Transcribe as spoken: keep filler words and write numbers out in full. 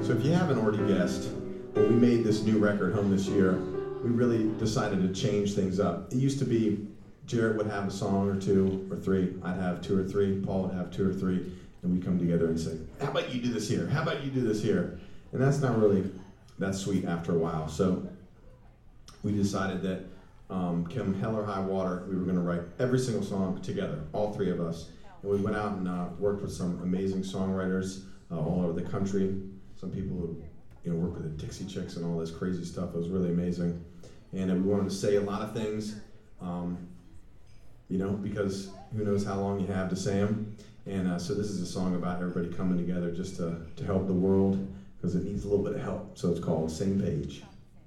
So if you haven't already guessed, when we made this new record, Home This Year, we really decided to change things up. It used to be Jarrett would have a song or two or three, I'd have two or three, Paul would have two or three, and we'd come together and say, how about you do this here? How about you do this here? And that's not really that sweet after a while. So we decided that um, come hell or high water, we were going to write every single song together, all three of us. And we went out and uh, worked with some amazing songwriters uh, all over the country. Some people who you know, worked with the Dixie Chicks and all this crazy stuff. It was really amazing. And uh, we wanted to say a lot of things, um, you know, because who knows how long you have to say them. And uh, so this is a song about everybody coming together just to, to help the world, because it needs a little bit of help. So it's called Same Page.